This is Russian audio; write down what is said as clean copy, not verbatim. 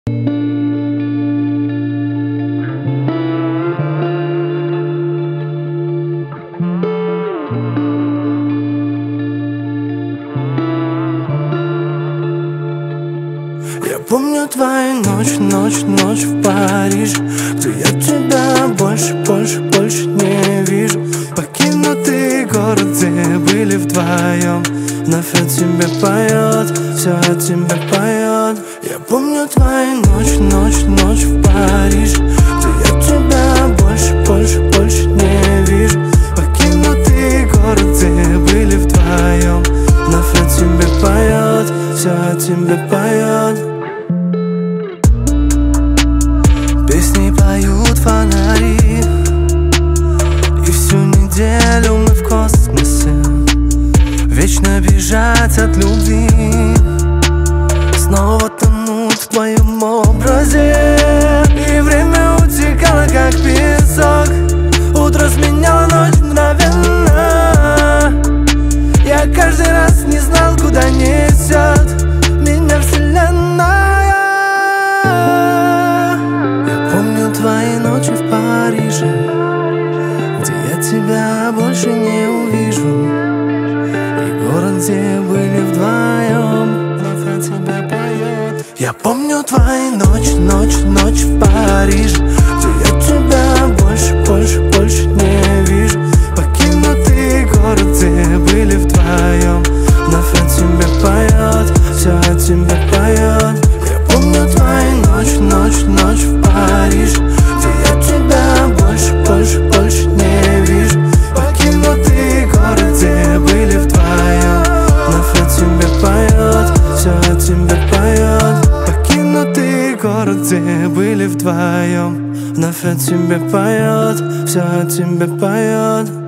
Я помню твою ночь в Париже, где я тебя больше не вижу. Покинутый город, где были вдвоем, вновь о тебе поет, все о тебе поет. Я помню твою ночь в Париже, где я тебя больше не вижу. Покинутый город, где были вдвоем, вновь о тебе поет, все о тебе поет. Песни поют фонари, и всю неделю мы в космосе, вечно бежать от любви, снова тонуть в твоем образе. И время утекало, как песок, утро сменяло ночь мгновенно. Я каждый раз не знал, куда несет меня вселенная. Я помню твои ночи в Париже, где я тебя больше не увижу, и город, где были вдвоем, вновь о тебе поет. Я помню твои ночь в Париже, где я тебя больше не вижу. Покинутый город, где были вдвоем, вновь о тебе поет, все о тебе поет. Я помню твои ночь в Париже, где я тебя больше не вижу. Покинутый город, где были вдвоем, вновь о тебе поет, все о тебе поет. Покинутый город, где были вдвоем, вновь о тебе поет, все о тебе поет.